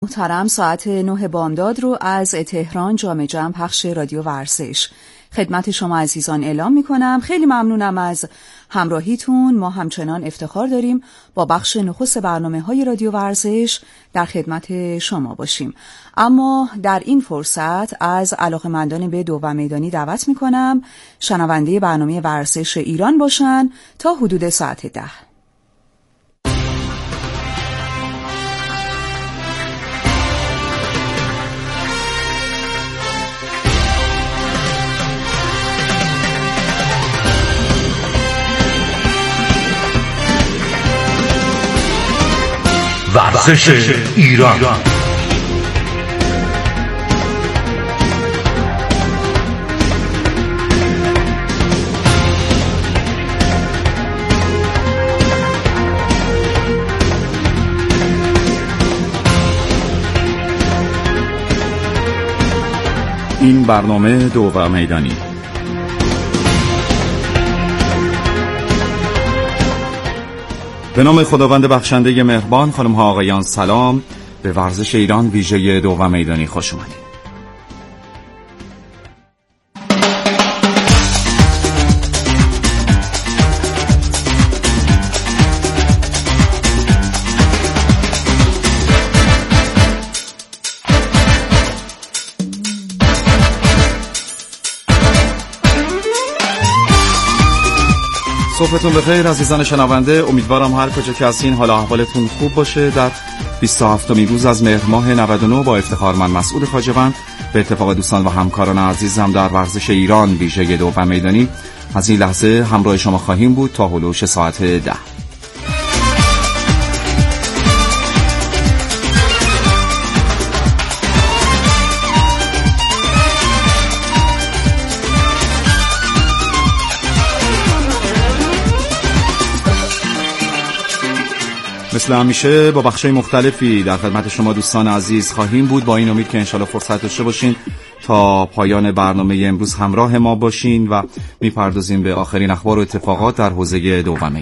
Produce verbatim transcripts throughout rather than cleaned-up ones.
محترم، ساعت نه بامداد رو از تهران جام جم پخش رادیو ورزش خدمت شما عزیزان اعلام می کنم. خیلی ممنونم از همراهیتون. ما همچنان افتخار داریم با بخش نخست برنامه های رادیو ورزش در خدمت شما باشیم. اما در این فرصت از علاقه‌مندان به دوم میدانی دعوت می کنم شنونده برنامه ورزش ایران باشن تا حدود ساعت ده. ورزش ایران. این برنامه دوم میدانی. به نام خداوند بخشنده مهربان. خانم ها آقایان سلام. به ورزش ایران ویژه دوم میدانی خوش اومدید. صبحتون بخیر عزیزان شنونده. امیدوارم هر کجا که هستین حال احوالتون خوب باشه. در بیست و هفتمین روز از مهر ماه نود و نه با افتخار من مسعود خواجه‌وند به اتفاق دوستان و همکاران عزیزم در ورزش ایران ویژه دوم میدانی از این لحظه همراه شما خواهیم بود تا هلوش ساعت ده. مثل همیشه با بخشای مختلفی در خدمت شما دوستان عزیز خواهیم بود، با این امید که انشالله فرصت داشته باشین تا پایان برنامه امروز همراه ما باشین و میپردازیم به آخرین اخبار و اتفاقات در حوزه دوم میدانی.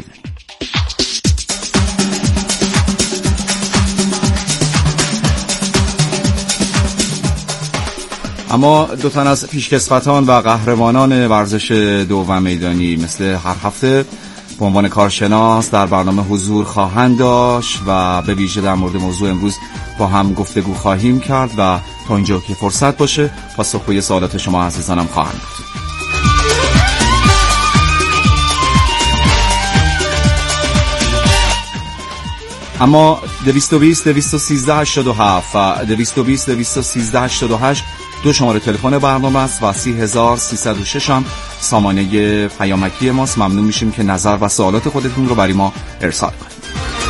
اما دو تن از پیشکسوتان و قهرمانان ورزش دوم میدانی مثل هر هفته به عنوان کارشناس در برنامه حضور خواهند داشت و به ویژه در مورد موضوع امروز با هم گفتگو خواهیم کرد و تا اینجا که فرصت باشه پاسخگوی سوالات شما عزیزانم خواهند بود. اما دویست و بیست دویست و سیزده هشتاد و هفت و دویست و بیست دویست و سیزده هشتاد و هشت دو شماره تلفن برنامه است و سی هزار سیصد و شش هم سامانه پیامکی ماست. ممنون میشیم که نظر و سوالات خودتون رو برای ما ارسال کنید.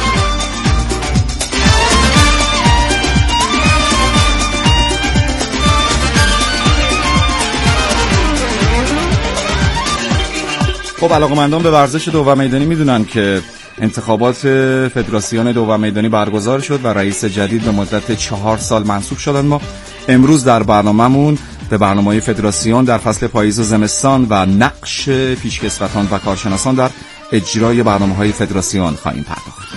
خب علاقه‌مندان به ورزش دوم میدانی میدونن که انتخابات فدراسیون دوم میدانی برگزار شد و رئیس جدید به مدت چهار سال منصوب شدن. ما امروز در برنامه‌مون به برنامه‌های فدراسیون در فصل پاییز و زمستان و نقش پیشکسوتان و کارشناسان در اجرای برنامه‌های فدراسیون خواهیم پرداخت.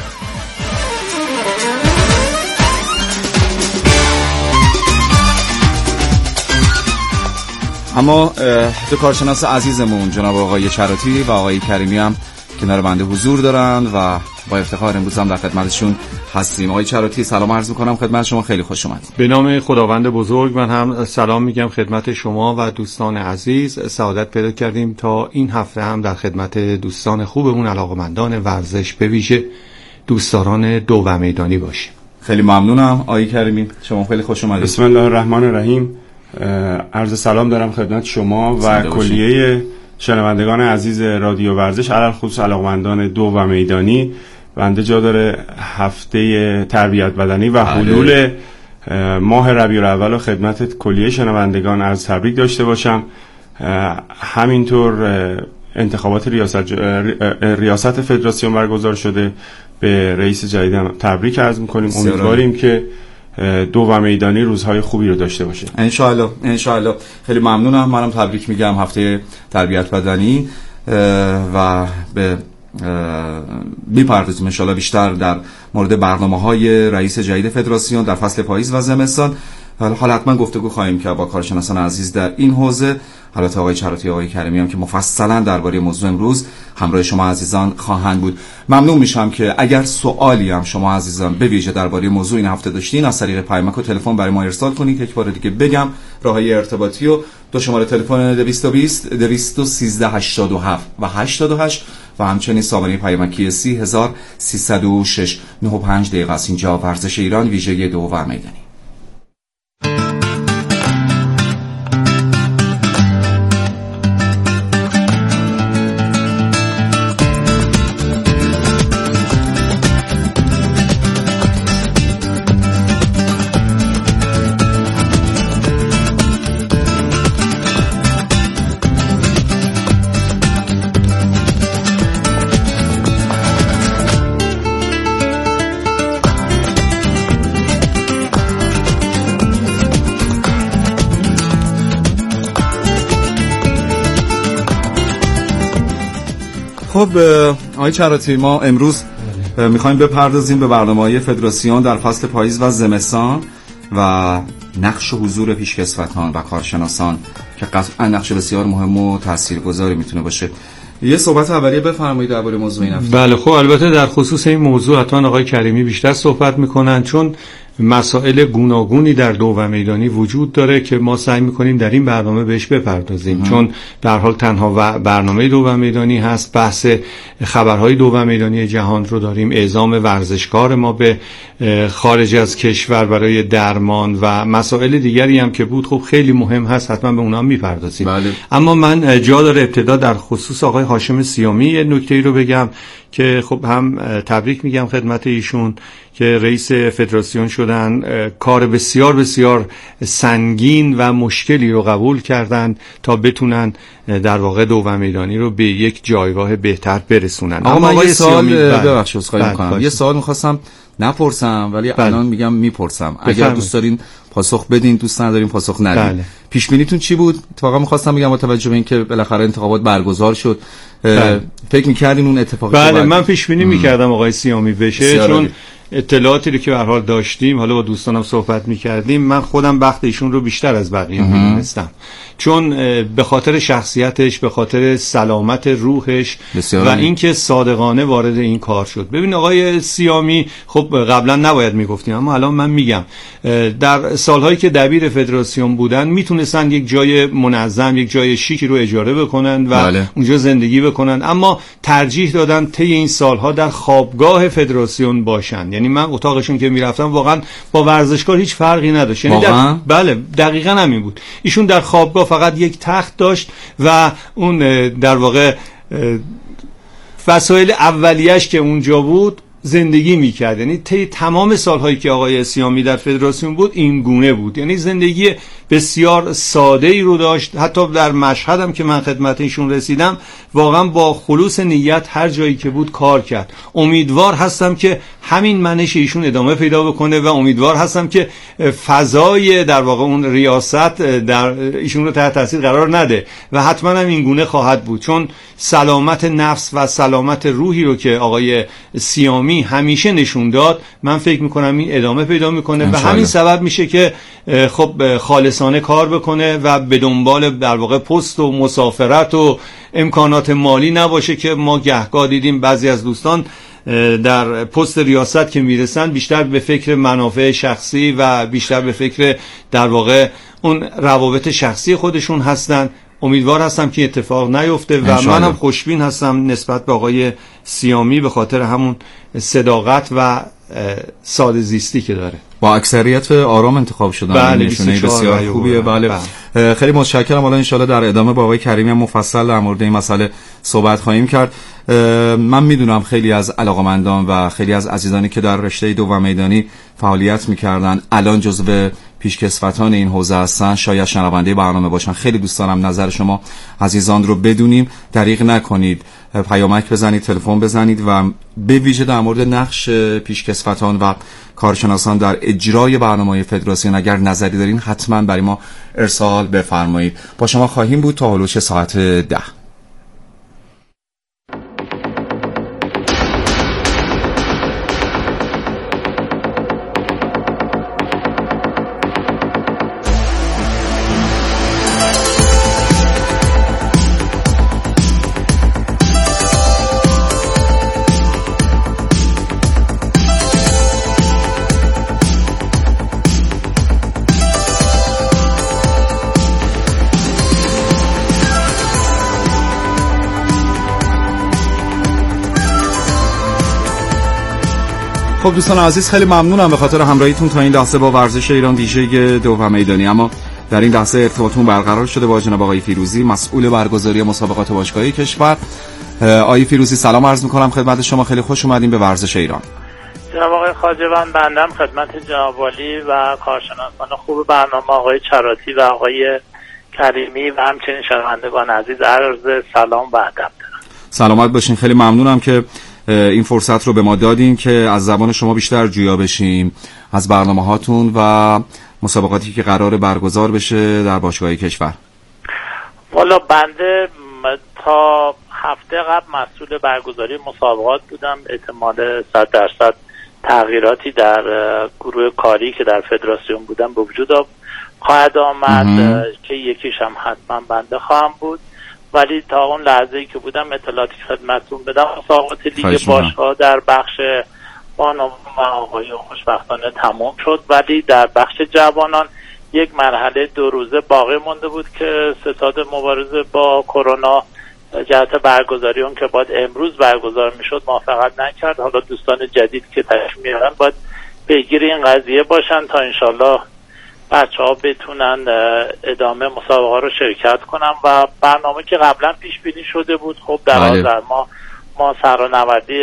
اما دو کارشناس عزیزمون جناب آقای چراتی و آقای کریمی هم کنار بنده حضور دارن و با افتخار امروز هم در خدمتشون هستیم. آقای چراتی سلام عرض می‌کنم خدمت شما، خیلی خوش اومدید. به نام خداوند بزرگ من هم سلام میگم خدمت شما و دوستان عزیز. سعادت پیدا کردیم تا این هفته هم در خدمت دوستان خوبمون علاقه‌مندان ورزش به ویژه دوستداران دوم میدانی باشیم. خیلی ممنونم. آقای کریمی شما خیلی خوش اومدید. بسم الله الرحمن الرحیم. عرض سلام دارم خدمت شما و کلیه شنوندگان عزیز رادیو ورزش، علل خصوص علاقمندان دوم میدانی. بنده جا داره هفته تربیت بدنی و حلول ماه ربیع الاول خدمت کلیه شنوندگان عرض تبریک داشته باشم. همینطور انتخابات ریاست ریاست فدراسیون برگزار شده، به رئیس جدیدم تبریک عرض می‌کنیم. امیدواریم که دوم میدانی روزهای خوبی رو داشته باشه ان شاء الله. ان شاء الله. خیلی ممنونم. منم تبریک میگم هفته تربیت بدنی و به میپردازیم ان شاءالله بیشتر در مورد برنامه‌های رئیس جدید فدراسیون در فصل پاییز و زمستان. حالا حتما گفتگو خواهیم کرد با کارشناسان عزیز در این حوزه، البته آقای چراتی آقای کریمی هم که مفصلا درباره موضوع امروز همراه شما عزیزان خواهند بود. ممنون میشم که اگر سوالی هم شما عزیزان به ویژه درباره موضوع این هفته داشتین از طریق پیامک و تلفن برای ما ارسال کنید. یک بار دیگه بگم راههای ارتباطی و دو شماره تلفن دویست و بیست دویست و سیزده هشتاد و هفت و هشتاد و هشت و همچنین سامانه پیامکی سی هزار سیصد و شش. نه و پنج دقیقه است اینجا ورزش ایران ویژه دو و میدانی. خب آقای چراتی، ما امروز میخوایم بپردازیم به برنامه‌های فدراسیون در فصل پاییز و زمستان و نقش و حضور پیشکسوتان و کارشناسان که قطعا نقش بسیار مهم و تاثیرگذاری میتونه باشه. یه صحبت اولیه بفرمایید درباره موضوع این هفته. بله خب البته در خصوص این موضوع حتما آقای کریمی بیشتر صحبت میکنن، چون مسائل گوناگونی در دو و میدانی وجود داره که ما سعی میکنیم در این برنامه بهش بپردازیم. چون در حال تنها برنامه دو و میدانی هست، بحث خبرهای دو و میدانی جهان رو داریم، اعزام ورزشکار ما به خارج از کشور برای درمان و مسائل دیگری هم که بود خب خیلی مهم هست، حتما به اونها میپردازیم. بله. اما من جا داره ابتدا در خصوص آقای هاشم سیامی یه نکته‌ای رو بگم که خب هم تبریک میگم خدمت ایشون که رئیس فدراسیون شدن. کار بسیار بسیار سنگین و مشکلی رو قبول کردن تا بتونن در واقع دو و میدانی رو به یک جایگاه بهتر برسونن. اما یه سوال ببخشید خواهی میکنم، یه سوال میخواستم نپرسم ولی بله. الان میگم میپرسم، اگر دوست دارین پاسخ بدین، دوست ندارین پاسخ ندین. بله. پیش بینیتون چی بود؟ اتفاقا میخواستم بگم با توجه به اینکه بالاخره انتخابات برگزار شد، بله. فکر میکردین اون اتفاقی بله باید... من پیش بینی میکردم آقای سیامی بشه، چون اطلاعاتی رو که به هر حال داشتیم، حالا با دوستانم صحبت میکردیم، من خودم بخت ایشون رو بیشتر از بقیه میدونستم، چون به خاطر شخصیتش، به خاطر سلامت روحش و اینکه صادقانه وارد این کار شد. ببین آقای سیامی خب قبلا نباید میگفتیم اما الان من میگم، در سالهایی که دبیر فدراسیون بودن میتونستن یک جای منظم، یک جای شیکی رو اجاره بکنن و بله. اونجا زندگی بکنن، اما ترجیح دادن طی این سالها در خوابگاه فدراسیون باشن. یعنی من اتاقشون که میرفتم واقعا با ورزشکار هیچ فرقی نداشت. یعنی در... بله دقیقاً همین بود. ایشون در خوابگاه فقط یک تخت داشت و اون در واقع وسایل اولیه‌اش که اونجا بود زندگی میکرد. یعنی طی تمام سالهایی که آقای سیامی در فدراسیون بود این گونه بود، یعنی زندگی بسیار ساده ای رو داشت. حتی در مشهد هم که من خدمت ایشون رسیدم واقعا با خلوص نیت هر جایی که بود کار کرد. امیدوار هستم که همین منش ایشون ادامه پیدا بکنه و امیدوار هستم که فضای در واقع اون ریاست در ایشون رو تحت تاثیر قرار نده و حتما هم این گونه خواهد بود، چون سلامت نفس و سلامت روحی رو که آقای سیامی همیشه نشون داد من فکر میکنم این ادامه پیدا میکنه و همین سبب میشه که خب خالصانه کار بکنه و به دنبال در واقع پست و مسافرت و امکانات مالی نباشه که ما گهگاه دیدیم بعضی از دوستان در پست ریاست که میرسن بیشتر به فکر منافع شخصی و بیشتر به فکر در واقع اون روابط شخصی خودشون هستن. امیدوار هستم که اتفاق نیفته و منم خوشبین هستم نسبت به آقای سیامی به خاطر همون صداقت و ساده زیستی که داره. با اکثریت آرام انتخاب شدن. بله نشونه بسیار خوبیه. بله, بله. خیلی متشکرم. حالا انشالله در ادامه با آقای کریمی هم مفصل در مورد این مسئله صحبت خواهیم کرد. من میدونم خیلی از علاقمندان و خیلی از عزیزانی که در رشته دو و میدانی فعالیت میکردن الان جزو پیشکسوتان این حوزه هستن، شاید شنونده برنامه باشن. خیلی دوست دارم نظر شما عزیزان رو بدونیم. دریغ نکنید، پیامک بزنید، تلفن بزنید و به ویژه در مورد نقش پیشکسوتان و کارشناسان در اجرای برنامه‌های فدراسیون اگر نظری دارین حتما برای ما ارسال بفرمایید. با شما خواهیم بود تا هلوش ساعت ده. خب دوستان عزیز، خیلی ممنونم به خاطر همراهیتون تا این لحظه با ورزش ایران ویژه دو و میدانی. اما در این لحظه ارتباطمون برقرار شده با جناب آقای فیروزی، مسئول برگزاری مسابقات باشگاهی کشور. آقای فیروزی سلام عرض می‌کنم خدمت شما، خیلی خوش اومدین به ورزش ایران. جناب آقای خواجه‌وند، بندم خدمت جناب والی و کارشناسان خوب برنامه آقای چراتی و آقای کریمی و همچنین شنوندگان عزیز عرض سلام و ادب دارم. سلامت باشین. خیلی ممنونم که این فرصت رو به ما دادین که از زبان شما بیشتر جویا بشیم از برنامه‌هاتون و مسابقاتی که قرار برگزار بشه در باشگاهی کشور. والا بنده تا هفته قبل مسئول برگزاری مسابقات بودم. احتمال صد درصد تغییراتی در گروه کاری که در فدراسیون بودم به وجود خواهد آمد که یکیش هم حتما بنده خواهم بود، ولی تا اون لحظه‌ای که بودم اطلاعاتی خدمتتون بدم مسابقات لیگ باشگاه در بخش بانوان و آقایون خوشبختانه تمام شد، ولی در بخش جوانان یک مرحله دو روزه باقی مونده بود که ستاد مبارزه با کرونا جهت برگزاری اون که باید امروز برگزار میشد موافقت نکرد. حالا دوستان جدید که تشریف میارن باید پیگیر این قضیه باشن تا انشالله بچه ها بتونن ادامه مسابقه رو شرکت کنن و برنامه که قبلا پیش بینی شده بود خب در آذر ما ما سرنوردی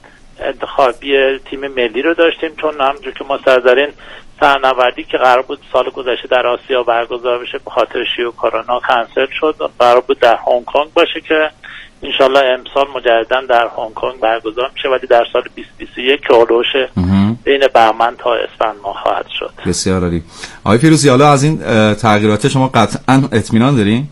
انتخابی تیم ملی رو داشتیم، چون همونجور که مستحضرین سرنوردی که قرار بود سال گذشته در آسیا برگزار بشه به خاطر شیوع کرونا کنسل شد، قرار بود در هنگ کنگ باشه که انشالله امسال مجددا در هنگ کنگ برگزار میشه، ولی در سال بیست بیست و یک که هولوش بین بهمن تا اسفند ماه خواهد شد. بسیار عالی. آقای فیروزی، حالا از این تغییرات شما قطعا اطمینان دارین؟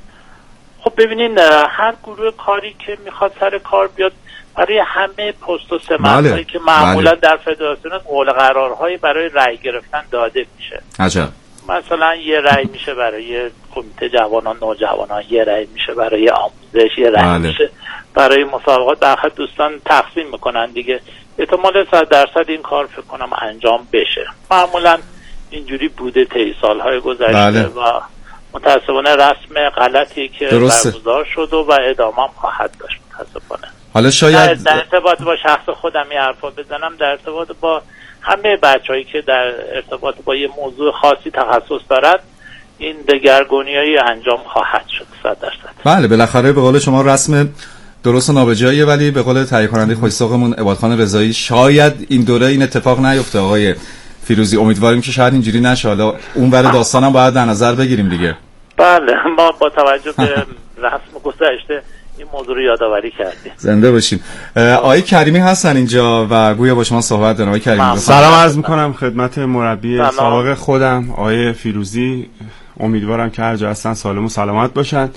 خب ببینین، هر گروه کاری که میخواد سر کار بیاد برای همه پست و سمت هایی که معمولا بله. در فدراسیون قول قرارهایی برای رأی گرفتن داده میشه. عجب. مثلا یه رأی میشه برای کمیته جوانان نوجوانان، یه رأی میشه برای آموزش، یه رأی بله. میشه برای مسابقات. در حد دوستان تقسیم میکنن دیگه. احتمال صد درصد این کار فکر کنم انجام بشه. معمولا اینجوری بوده طی سالهای گذشته بله. و متاسفانه رسم غلطی که برگزار شد و ادامه هم خواهد داشت متاسفانه. حالا شاید در ارتباط با شخص خودم این حرفا بزنم، در ارتباط با همه بچه‌هایی که در ارتباط با یه موضوع خاصی تخصص دارد این دگرگونی‌هایی انجام خواهد شد صد درصد. بله بالاخره به قول شما رسم درست و نابجاییه، ولی به قول تهیه کننده خوش‌ذوقمون عبادخان رضایی شاید این دوره این اتفاق نیفته. آقای فیروزی امیدواریم که شاید اینجوری نشه. حالا اون ور داستانم باید در نظر بگیریم دیگه. بله ما با توجه به رسم گذشته این موضوع رو یادآوری کردیم. زنده باشین. آقای کریمی هستن اینجا و گویا با شما صحبت دارن. آقای کریمی سلام عرض میکنم خدمت مربی سابق خودم آقای فیروزی. امیدوارم که هر جا هستن سالم و سلامت باشن.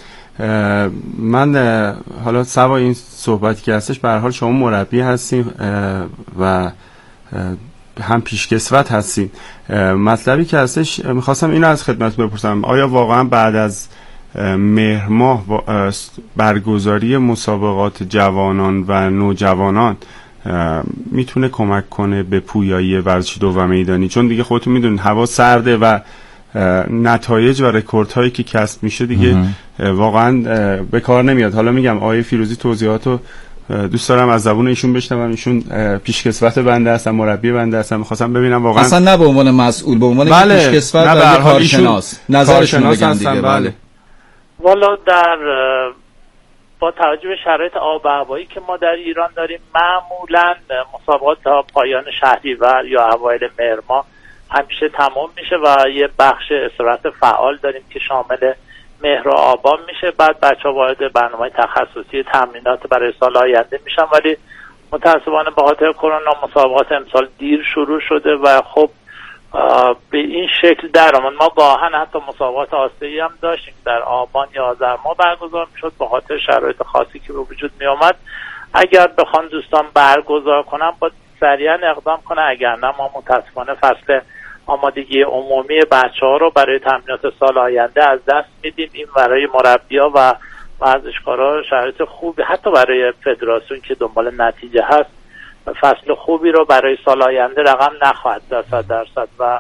من حالا سوا این صحبتی که هستش به هر حال شما مربی هستیم و هم پیشکسوت هستیم. مطلبی که هستش میخواستم اینو از خدمتتون بپرسم، آیا واقعا بعد از مهر ماه برگزاری مسابقات جوانان و نوجوانان میتونه کمک کنه به پویایی ورزش دو و میدانی؟ چون دیگه خودتون میدونید هوا سرده و نتایج و رکوردهایی که کسب میشه دیگه واقعا به کار نمیاد. حالا میگم آقای فیروزی توضیحاتو دوست دارم از زبون ایشون بشنوم. ایشون پیشکسوت بنده هستن، مربی بنده هستن. می‌خواستم ببینم واقعا اصلا نه به عنوان مسئول، به عنوان بله. پیشکسوت و کارشناس نظرشون بگن دیگه. بله, بله. والا در با توجه به شرایط آب و هوایی که ما در ایران داریم معمولا مسابقات تا پایان شهریور یا اوایل مهر ماه همیشه تمام میشه و یه بخش استراحت فعال داریم که شامل مهر و آبان میشه. بعد بچه‌ها وارد برنامه تخصصی تمرینات برای سال آینده میشن، ولی متأسفانه به خاطر کرونا مسابقات امسال دیر شروع شده و خب به این شکل در آمد. ما گاهن حتی مسابقات آسیایی هم داشتیم در آبان یا آذر ماه برگزار میشد به خاطر شرایط خاصی که به وجود می آمد. اگر بخوان دوستان برگزار کنن باید سریعا اقدام کنن، اگر نه ما متاسفانه فصل آمادگی عمومی بچه‌ها رو برای تمرینات سال آینده از دست میدیم. این برای مربی‌ها و ورزشکارا شرایط خوبی، حتی برای فدراسیون که دنبال نتیجه هست، فصل خوبی رو برای سال آینده رقم نخواهد داد صد درصد و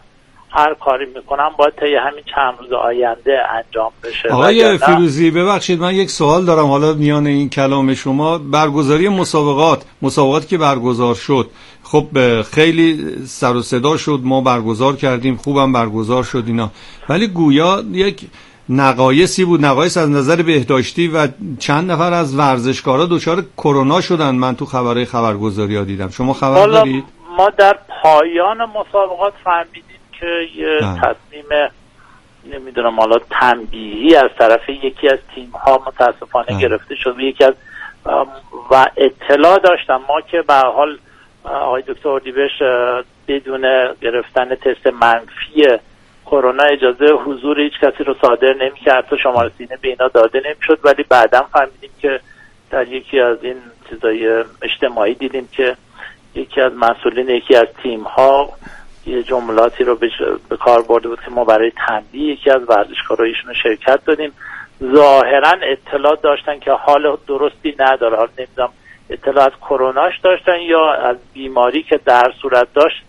هر کاری میکنم باید طی همین چند روز آینده انجام بشه. آقای فیروزی ببخشید من یک سوال دارم حالا میان این کلام شما. برگزاری مسابقات مسابقاتی که برگزار شد خب خیلی سر و صدا شد، ما برگزار کردیم، خوبم برگزار شد اینا، ولی گویا یک نقایصی بود، نقایص از نظر بهداشتی و چند نفر از ورزشکارا دچار کرونا شدن. من تو خبرهای خبرگزاری‌ها دیدم. شما خبر دارید؟ ما در پایان مسابقات فهمیدیم که یه تصمیم نمیدونم حالا تنبیهی از طرف یکی از تیم ها متاسفانه اه. گرفته شد. یکی از و اطلاع داشتم ما که به حال آقای دکتر اردیبهش بدون گرفتن تست منفی کرونا اجازه حضور هیچ کسی رو صادر نمی‌کرد، تا شماره سینه به اینا داده نمی‌شد. ولی بعداً فهمیدیم که در یکی از این چیزای اجتماعی دیدیم که یکی از مسئولین یکی از تیم‌ها یه جملاتی رو به کار برده بود که ما برای تنبیه یکی از ورزشکارایشون شرکت دادیم. ظاهراً اطلاع داشتن که حال درستی نداره، حالا نمیدونم اطلاع از کروناش داشتن یا از بیماری که در صورت داشت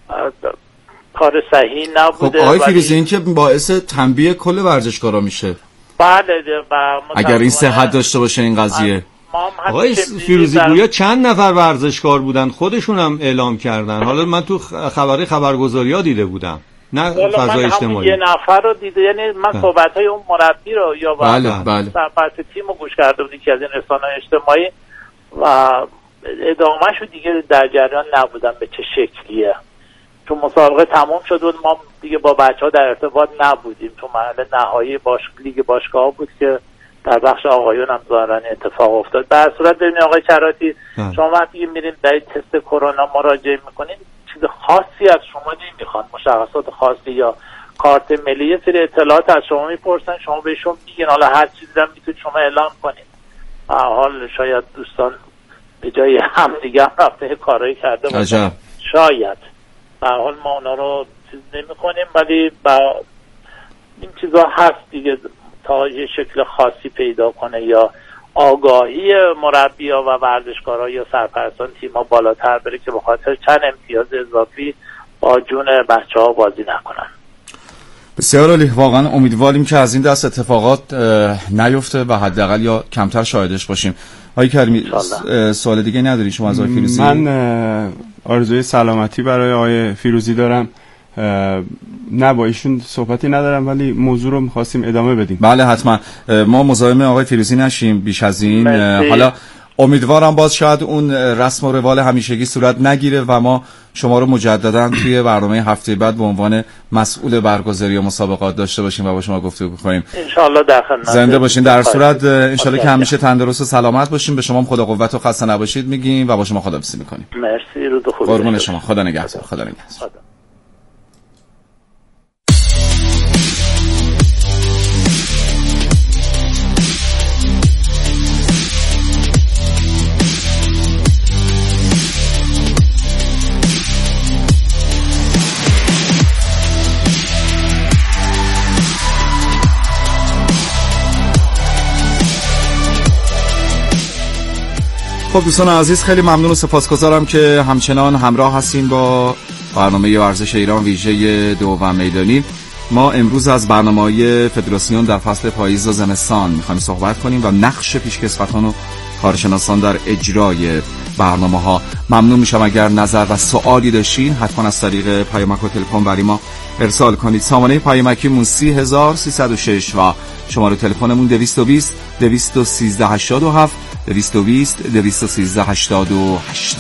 کار صحیح نبوده. خب آقای فیروزی این که باعث تنبیه کل ورزشکارا میشه. بله اگر این صحت داشته باشه این قضیه. آقای فیروزی گویا چند نفر ورزشکار بودن، خودشون هم اعلام کردن. حالا من تو خبری خبرگزاری ها دیده بودم، نه فضای اجتماعی. یه نفر رو دیده، یعنی من صحبت های اون مربی رو یا بله بله صحبت تیم رو گوش کرده بودی که از این رسانه‌های اجتماعی و ادامه‌ش رو دیگه در جریان نبودم به چه شکلیه. تو مسابقه تمام شد و ما دیگه با بچه‌ها در ارتباط نبودیم. تو مرحله نهایی باش لیگ باشگاه بود که در بخش آقایون هم ظاهرا اتفاق افتاد. به هر صورت ببینید آقای چراتی شما وقتی میرین برای تست کرونا مراجعه میکنین چیز خاصی از شما نمیخوان، مشخصات خاصی یا کارت ملی، یه سری اطلاعات از شما میپرسن، شما بهشون میگین، حالا هر چیزی هم میتونید شما اعلام کنید. حال شاید دوستان به جای هم دیگه هم رفته کارایی کرده باشن، شاید به حال ما اونا رو چیز نمی کنیم، ولی با این چیزا هست دیگه تا یه شکل خاصی پیدا کنه یا آگاهی مربی‌ها و ورزشکارا یا سرپرستان تیم‌ها بالاتر بره که به خاطر چند امتیاز اضافی با جون بچه‌ها بازی نکنن. بسیار عالی، واقعا امیدواریم که از این دست اتفاقات نیفته و حداقل یا کمتر شاهدش باشیم. آقای کریمی سوال دیگه نداری شما از آقای فیروزی؟ من آرزوی سلامتی برای آقای فیروزی دارم. نه با ایشون صحبتی ندارم ولی موضوع رو می‌خواستیم ادامه بدیم. بله حتما، ما مزاحم آقای فیروزی نشیم بیش از این. مرسی. حالا امیدوارم باز شاید اون رسم و روال همیشگی صورت نگیره و ما شما رو مجددا توی برنامه هفته بعد به عنوان مسئول برگزاری مسابقات داشته باشیم و با شما گفتگو کنیم. ان شاء الله در خدمت زنده باشین. در صورت ان شاء الله که همیشه تندرست و سلامت باشین. به شما خدا قوت و خسته نباشید میگیم و با شما خداحافظی میکنیم. مرسی، روز خوب. قربون شما، خدا نگهدار. خدا نگهدار. خب دوستان عزیز، خیلی ممنون و سپاسگزارم که همچنان همراه هستین با برنامه ورزش ایران ویژه دوم میدانی. ما امروز از برنامه‌های فدراسیون در فصل پاییز و زمستان می‌خوایم صحبت کنیم و نقش پیشکسوتان و کارشناسان در اجرای برنامه‌ها. ممنون میشم اگر نظر و سوالی داشتین حتما از طریق پیامک و تلفن برای ما ارسال کنید. سامانه پیامکیمون سی هزار سیصد و شش و شماره تلفنمون دویست و بیست دویست و سیزده هشتاد و هفت دویست و بیست دویست و سیزده هشتاد و هشت.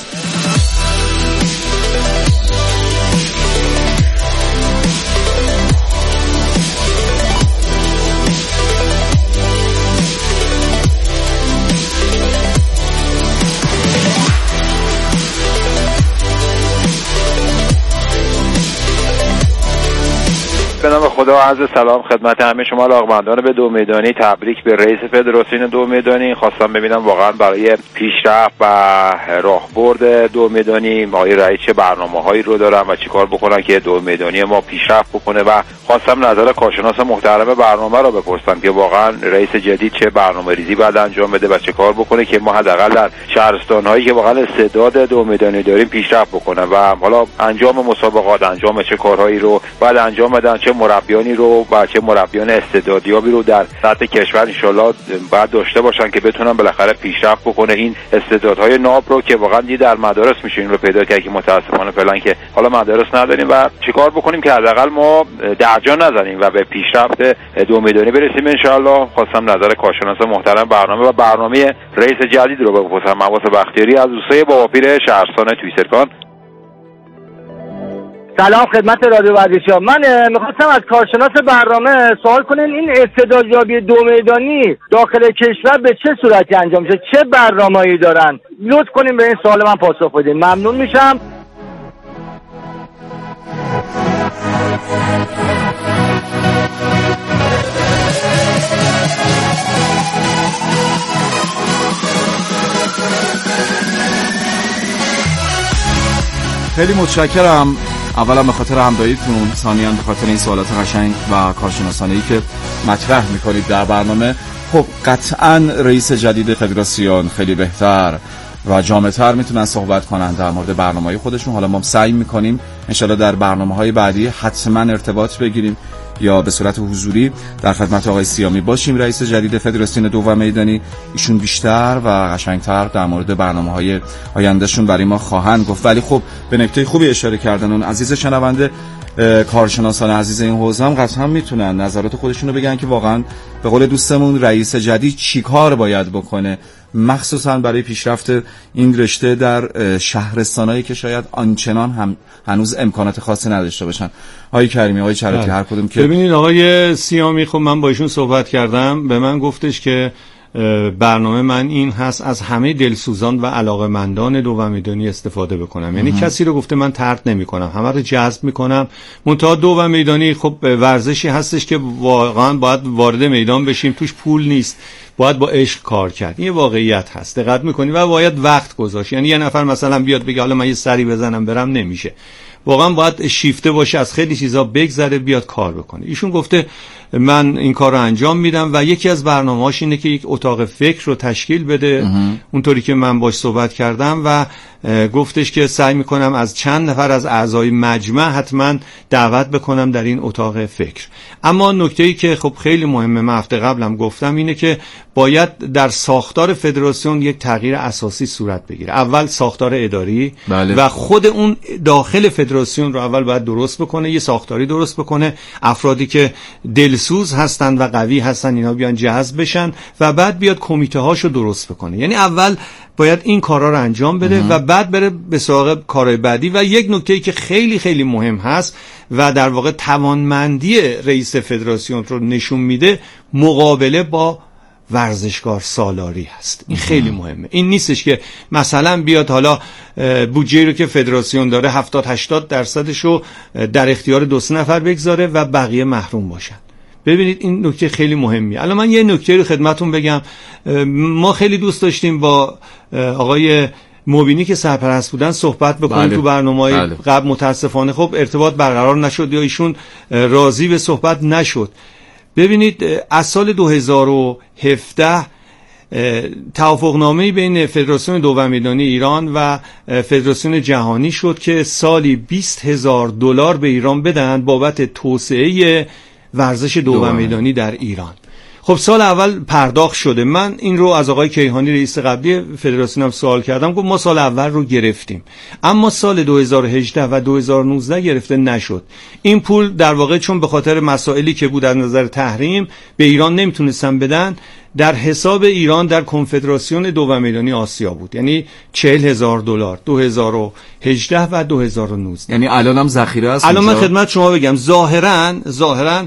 به نام خدا، عرض سلام خدمت همه شما علاقه‌مندان به دو میدانی. تبریک به رئیس فدراسیون دو میدانی. خواستم ببینم واقعا برای پیشرفت و راهبرد دو میدانی آقای رئیس چه برنامه‌هایی رو دارن و چیکار بکنن که دو میدانی ما پیشرفت بکنه و خواستم نظر کارشناس محترم برنامه رو بپرسم که واقعا رئیس جدید چه برنامه‌ریزی باید انجام بده و چه کار بکنه که ما حداقل در شهرستان‌هایی که واقعا استعداد دو میدانی داریم پیشرفت بکنه و حالا انجام مسابقات، انجام چه کارهایی رو باید انجام بدن، چه مربیانی رو و چه مربیان استعدادیابی رو در سطح کشور ان شاءالله باید داشته باشن که بتونن بالاخره پیشرفت بکنه این استعدادهای ناب رو که واقعا دی در مدارس میشه این رو پیدا کرد که متاسفانه فعلا که حالا مدارس نداریم و چیکار بکنیم که حداقل ما درجا نزنیم و به پیشرفت دو میدانی برسیم ان شاءالله. خواستم نظر کارشناس محترم برنامه و برنامه رئیس جدید رو بپرسم. عباس بختیاری از دوستای باباپیر شهرستان تویسرکان. سلام خدمت رادیو ورزشی ها. من میخواستم از کارشناس برنامه سوال کنین این استعدادیابی دو میدانی داخل کشور به چه صورتی انجام میشه، چه برنامه‌ای دارن؟ لطف کنین به این سوال من پاسخ بدین، ممنون میشم. خیلی متشکرم، اولا به خاطر همراهیتون، ثانیاً به خاطر این سوالات قشنگ و کارشناسانه‌ای که مطرح می‌کنید در برنامه. خب قطعاً رئیس جدید فدراسیون خیلی بهتر و جامع‌تر میتونن صحبت کنن در مورد برنامه‌های خودشون. حالا ما سعی می‌کنیم انشالله در برنامه‌های بعدی حتما ارتباط بگیریم یا به صورت حضوری در خدمت آقای سیامی باشیم، رئیس جدید فدراسیون دو و میدانی. ایشون بیشتر و قشنگتر در مورد برنامه‌های آیندهشون برای ما خواهند گفت. ولی خب به نکته خوبی اشاره کردن اون عزیز شنونده. کارشناسان عزیز این حوزه هم قطعا میتونن نظرات خودشون رو بگن که واقعا به قول دوستمون رئیس جدید چی کار باید بکنه، مخصوصا برای پیشرفت این رشته در شهرستانایی که شاید آنچنان هم هنوز امکانات خاصی نداشته باشن. آقای کریمی، آقای چراتی، هر کدوم که ببینید آقای سیامی، خب من با ایشون صحبت کردم، به من گفتش که برنامه من این هست از همه دلسوزان و علاقه‌مندان دو و میدانی استفاده بکنم. یعنی کسی رو گفته من طرد نمی‌کنم، همه رو جذب می‌کنم. منتها دو و میدانی خب ورزشی هستش که واقعا باید وارد میدان بشیم، توش پول نیست، باید با عشق کار کرد. این واقعیت هست، دقت می‌کنی و باید وقت گذاشت. یعنی یه نفر مثلا بیاد بگه حالا من یه سری بزنم برم، نمیشه. واقعا باید شیفته باشه، از خیلی چیزا بگذره، بیاد کار بکنه. ایشون گفته من این کار رو انجام میدم و یکی از برنامه‌هاش اینه که یک اتاق فکر رو تشکیل بده، اونطوری که من باش صحبت کردم و گفتش که سعی میکنم از چند نفر از اعضای مجمع حتما دعوت بکنم در این اتاق فکر. اما نکته‌ای که خب خیلی مهمه، من هفته قبلم گفتم، اینه که باید در ساختار فدراسیون یک تغییر اساسی صورت بگیره. اول ساختار اداری بله. و خود اون داخل فدراسیون رو اول باید درست بکنه، یه ساختاری درست بکنه، افرادی که دلسوز هستن و قوی هستن اینا بیان جذب بشن و بعد بیاد کمیته هاشو درست بکنه. یعنی اول باید این کارا رو انجام بده و بعد بره به سراغ کارهای بعدی. و یک نکته‌ای که خیلی خیلی مهم هست و در واقع توانمندی رئیس فدراسیون رو نشون میده، مقابله با ورزشکار سالاری هست. این خیلی مهمه. این نیستش که مثلا بیاد حالا بودجه رو که فدراسیون داره هفتاد هشتاد درصدش رو در اختیار دو سه نفر بگذاره و بقیه محروم باشن. ببینید این نکته خیلی مهمیه. الان من یه نکته رو خدمتون بگم. ما خیلی دوست داشتیم با آقای مبینی که سرپرست بودن صحبت بکنیم بله. تو برنامه‌های بله. قبل متاسفانه خب ارتباط برقرار نشد یا ایشون راضی به صحبت نشد. ببینید از سال دو هزار و هفده توافقنامه‌ای بین فدراسیون دو و میدانی ایران و فدراسیون جهانی شد که سالی بیست هزار دلار به ایران بدن بابت توسعه ورزش دو و میدانی در ایران. خب سال اول پرداخت شده. من این رو از آقای کیهانی رئیس قبلی فدراسیون هم سوال کردم، گفت ما سال اول رو گرفتیم، اما سال دو هزار و هجده و دو هزار و نوزده گرفته نشد. این پول در واقع چون به خاطر مسائلی که بود از نظر تحریم به ایران نمیتونستن بدن، در حساب ایران در کنفدراسیون دو و میدانی آسیا بود، یعنی چهل هزار دلار دو هزار و هجده و دو هزار و نوزده. یعنی الان هم ذخیره است. الان من خدمت شما بگم ظاهراً ظاهراً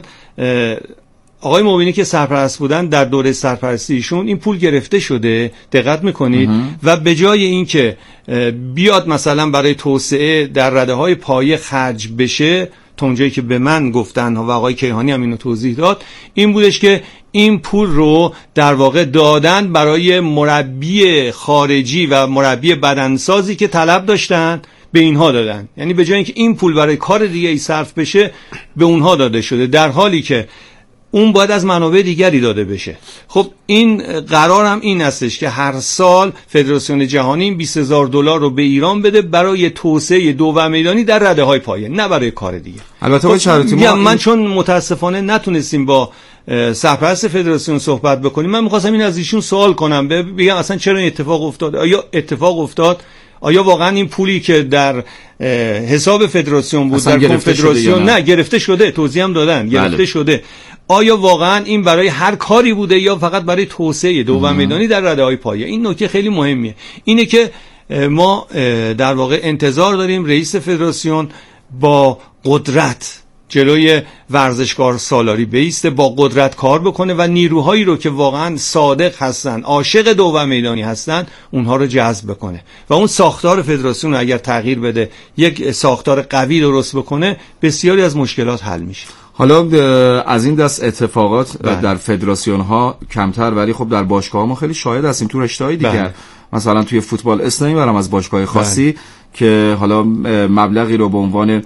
آقای مبینی که سرپرست بودن در دوره سرپرستیشون این پول گرفته شده، دقت میکنید، و به جای اینکه بیاد مثلا برای توسعه در رده‌های پایه خرج بشه تا اونجایی که به من گفتن و آقای کیهانی هم اینو توضیح داد این بودش که این پول رو در واقع دادن برای مربی خارجی و مربی بدنسازی که طلب داشتن به اینها دادن، یعنی به جای اینکه این پول برای کار دیگه ای صرف بشه به اونها داده شده، در حالی که اون باید از منابع دیگری داده بشه. خب این قرار هم این هستش که هر سال فدراسیون جهانی بیست هزار دلار رو به ایران بده برای توسعه دو میدانی در رده های پایه، نه برای کار دیگه. البته با شرایطی ما من این... چون متاسفانه نتونستیم با سرپرست فدراسیون صحبت بکنیم، من می‌خواستم این از ایشون سوال کنم، بگم اصلا چرا این اتفاق افتاد، آیا اتفاق افتاد، آیا واقعا این پولی که در حساب فدراسیون بود در کنفدراسیون نه گرفته شده، توضیح هم دادن گرفته بله. شده، آیا واقعا این برای هر کاری بوده یا فقط برای توسعه دو میدانی در رده‌های پایه؟ این نکته خیلی مهمیه، اینه که ما در واقع انتظار داریم رئیس فدراسیون با قدرت جلوی ورزشکار سالاری بیسته، با قدرت کار بکنه و نیروهایی رو که واقعا صادق هستن، عاشق دو میدانی هستن، اونها رو جذب بکنه و اون ساختار فدراسیون رو اگر تغییر بده، یک ساختار قوی درست بکنه، بسیاری از مشکلات حل میشه. حالا از این دست اتفاقات بله. در فدراسیون ها کمتر، ولی خب در باشگاه ها ما خیلی شاهد هستیم، تو رشته‌های دیگر بله. مثلا توی فوتبال اسم نمیبرم از باشگاه خاصی بله. که حالا مبلغی رو به عنوان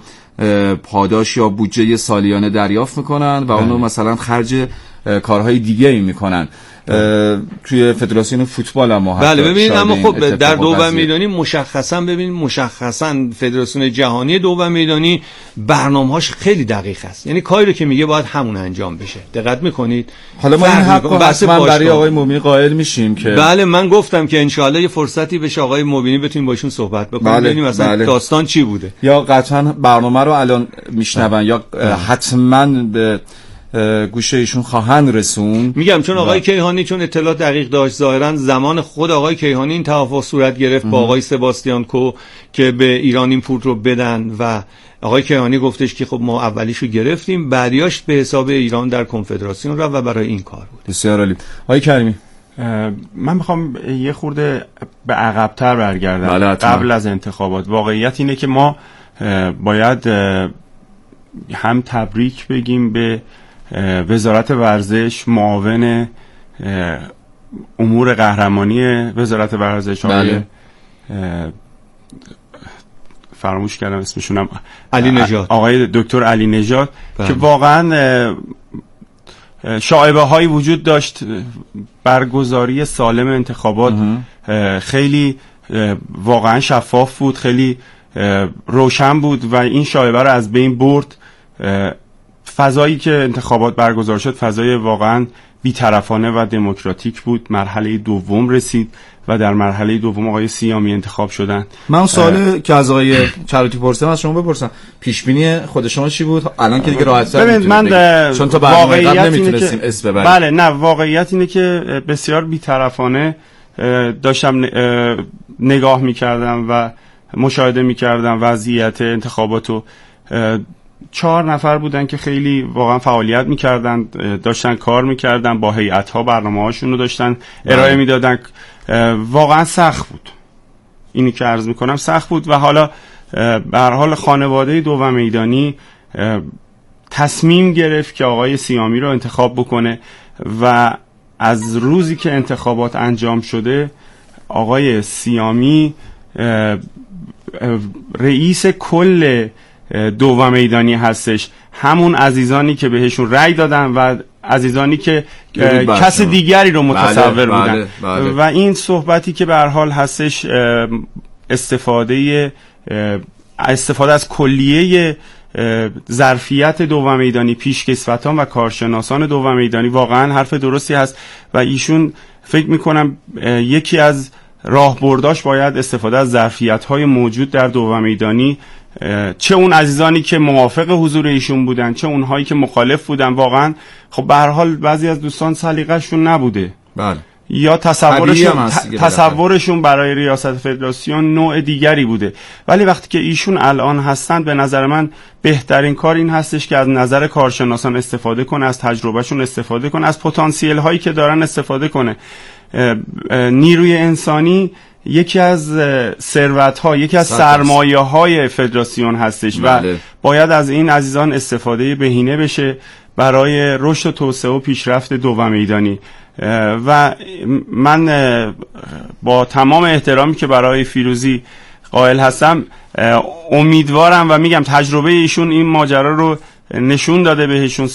پاداش یا بودجه سالیانه دریافت میکنن و بله. اونو مثلا خرج کارهای دیگه ای میکنن. توی فدراسیون فوتبال هم هست. بله ببینید، اما خب در دو میدانی مشخصا ببینید مشخصا فدراسیون جهانی دو میدانی برنامه‌هاش خیلی دقیق است، یعنی کاری رو که میگه باید همون انجام بشه. دقت میکنید؟ حالا ما این حق حتما برای آقای موبینی قائل میشیم که بله من گفتم که ان شاءالله یه فرصتی بشه آقای موبینی بتونیم باشون صحبت بکنیم بله. ببینیم مثلا بله. داستان چی بوده، یا قطعا برنامه رو الان میشنون یا حتما به گوشه ایشون خواهند رسون. میگم چون آقای کیهانی چون اطلاع دقیق داشت، ظاهرا زمان خود آقای کیهانی این توافق صورت گرفت با آقای سباستیان کو که به ایران این پول رو بدن و آقای کیهانی گفتش که خب ما اولیشو گرفتیم، بعدیاش به حساب ایران در کنفدراسیون رفت و برای این کار بود. بسیار عالی. آقای کریمی، من میخوام یه خورده به عقب‌تر برگردم بله قبل از انتخابات. واقعیت اینه که ما باید هم تبریک بگیم به وزارت ورزش، معاون امور قهرمانی وزارت ورزش آقای فراموش کردم اسمشونم، علی نژاد، آقای دکتر علی نژاد که واقعا شایبه هایی وجود داشت برگزاری سالم انتخابات خیلی واقعا شفاف بود، خیلی روشن بود و این شایبه رو از بین برد. فضایی که انتخابات برگزار شد فضای واقعا بی‌طرفانه و دموکراتیک بود. مرحله دوم رسید و در مرحله دوم آقای سیامی انتخاب شدن. من سوالی که از آقای چروتی پرسیدم از شما بپرسم، پیش بینی خود شما چی بود؟ الان که دیگه راحت‌تر میتونید، چون تا برنامه قبل نمیتونستیم اسم ببریم. بله نه، واقعیت اینه که بسیار بی‌طرفانه داشتم نگاه می‌کردم و مشاهده می‌کردم وضعیت انتخاباتو. چهار نفر بودن که خیلی واقعا فعالیت میکردن، داشتن کار میکردن، با هیئت‌ها برنامه هاشون رو داشتن ارائه میدادن. واقعا سخت بود، اینی که عرض میکنم سخت بود. و حالا به هر حال خانواده دو میدانی تصمیم گرفت که آقای سیامی رو انتخاب بکنه و از روزی که انتخابات انجام شده آقای سیامی رئیس کل دو میدانی هستش، همون عزیزانی که بهشون رأی دادن و عزیزانی که کس دیگری رو متصور بله، بودن بله، بله. و این صحبتی که به هر حال هستش استفاده استفاده از کلیه ظرفیت دو میدانی، پیشکسوتان و کارشناسان دو میدانی واقعا حرف درستی هست و ایشون فکر میکنم یکی از راهبرداش باید استفاده از ظرفیت‌های موجود در دو میدانی، چه اون عزیزانی که موافق حضور ایشون بودن چه اونهایی که مخالف بودن. واقعا خب به هر حال بعضی از دوستان سلیقه‌شون نبوده بله. یا تصورشون تصورشون برای ریاست فدراسیون نوع دیگری بوده، ولی وقتی که ایشون الان هستن به نظر من بهترین کار این هستش که از نظر کارشناسان استفاده کنه، از تجربهشون استفاده کنه، از پتانسیل هایی که دارن استفاده کنه. نیروی انسانی یکی از ثروت‌ها، یکی از سرمایه‌های فدراسیون هستش بله. و باید از این عزیزان استفاده بهینه بشه برای رشد و توسعه و پیشرفت دو میدانی. و من با تمام احترامی که برای فیروزی قائل هستم امیدوارم و میگم تجربه ایشون این ماجرا رو نشون داده بهشون،